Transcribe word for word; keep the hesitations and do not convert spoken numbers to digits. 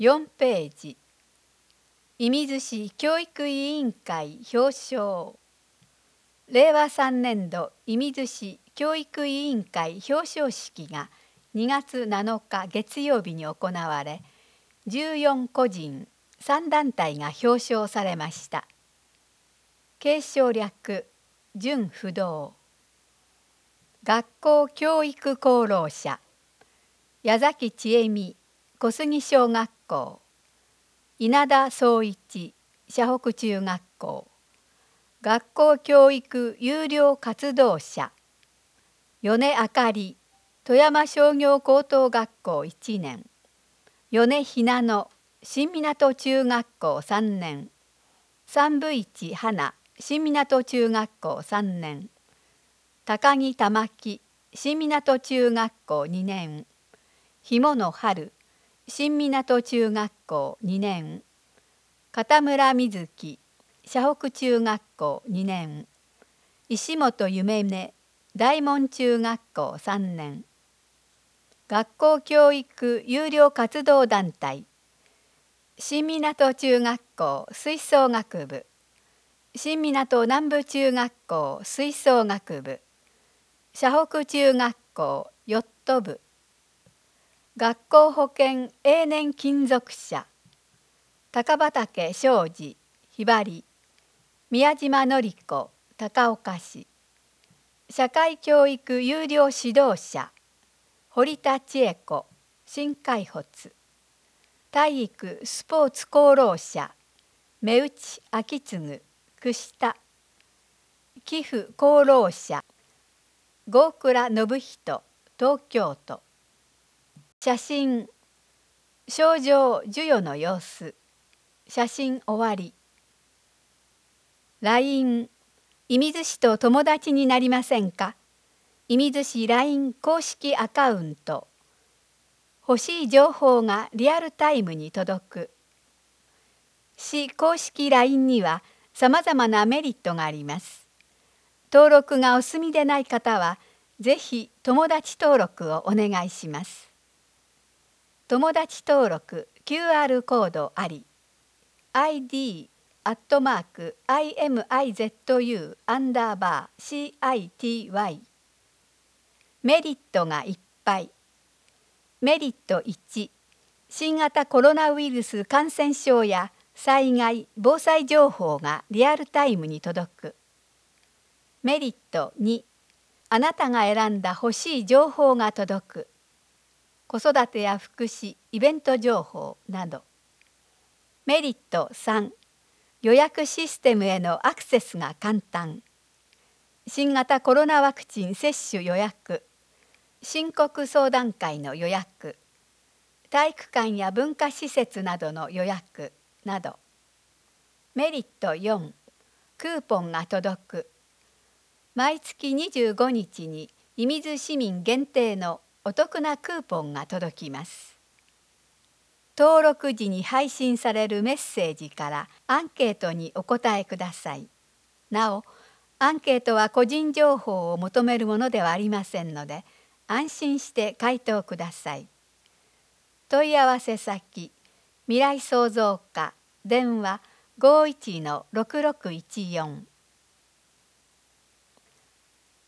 よんページ、射水市教育委員会表彰。れいわさんねんど射水市教育委員会表彰式がにがつなのか月曜日に行われ、じゅうよんこじんさんだんたいが表彰されました。継承略、準不動。学校教育功労者、矢崎千恵美小杉小学校、稲田宗一社北中学校、学校教育優良活動者、米あかり富山商業高等学校いちねん、米ひなの新湊中学校さんねん、三部市花新湊中学校さんねん、高木玉木新湊中学校にねん、ひもの春新湊中学校にねん、片村瑞希社北中学校にねん、石本夢音大門中学校さんねん、学校教育優良活動団体新湊中学校吹奏楽部、新湊南部中学校吹奏楽部、社北中学校ヨット部、学校保健永年勤続者高畑昌司ひばり、宮島典子高岡市、社会教育優良指導者堀田千恵子新開発、体育スポーツ功労者目内昭次串田、寄付功労者郷倉信人東京都。写真、賞状授与の様子、写真終わり。ライン、射水市と友達になりませんか？射水市 ライン 公式アカウント。欲しい情報がリアルタイムに届く。市公式 ライン にはさまざまなメリットがあります。登録がお済みでない方は、ぜひ友達登録をお願いします。友達登録 キューアール コードあり。アイディー アットマーク アイエムアイゼットユー アンダーバー シーアイティーワイ。メリットがいっぱい。メリットいち、新型コロナウイルス感染症や災害・防災情報がリアルタイムに届く。メリットに、あなたが選んだ欲しい情報が届く。子育てや福祉、イベント情報など。メリットさん、予約システムへのアクセスが簡単。新型コロナワクチン接種予約、申告相談会の予約、体育館や文化施設などの予約など。メリットよん、クーポンが届く。毎月にじゅうごにちに射水市民限定のお得なクーポンが届きます。登録時に配信されるメッセージからアンケートにお答えください。なお、アンケートは個人情報を求めるものではありませんので、安心して回答ください。問い合わせ先、未来創造課、電話 ごーいちのろくろくいちよん。